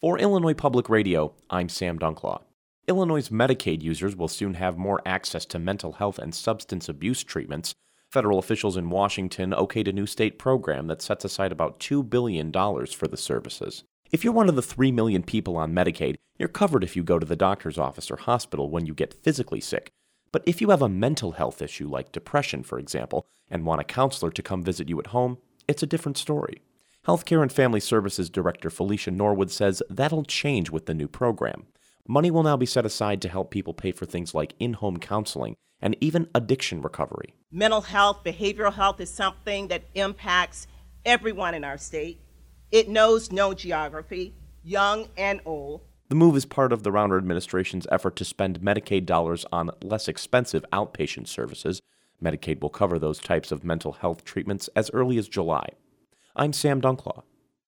For Illinois Public Radio, I'm Sam Dunklaw. Illinois' Medicaid users will soon have more access to mental health and substance abuse treatments. Federal officials in Washington okayed a new state program that sets aside about $2 billion for the services. If you're one of the 3 million people on Medicaid, you're covered if you go to the doctor's office or hospital when you get physically sick. But if you have a mental health issue like depression, for example, and want a counselor to come visit you at home, it's a different story. Healthcare and Family Services Director Felicia Norwood says that'll change with the new program. Money will now be set aside to help people pay for things like in-home counseling and even addiction recovery. Mental health, behavioral health is something that impacts everyone in our state. It knows no geography, young and old. The move is part of the Rauner administration's effort to spend Medicaid dollars on less expensive outpatient services. Medicaid will cover those types of mental health treatments as early as July. I'm Sam Dunklaw.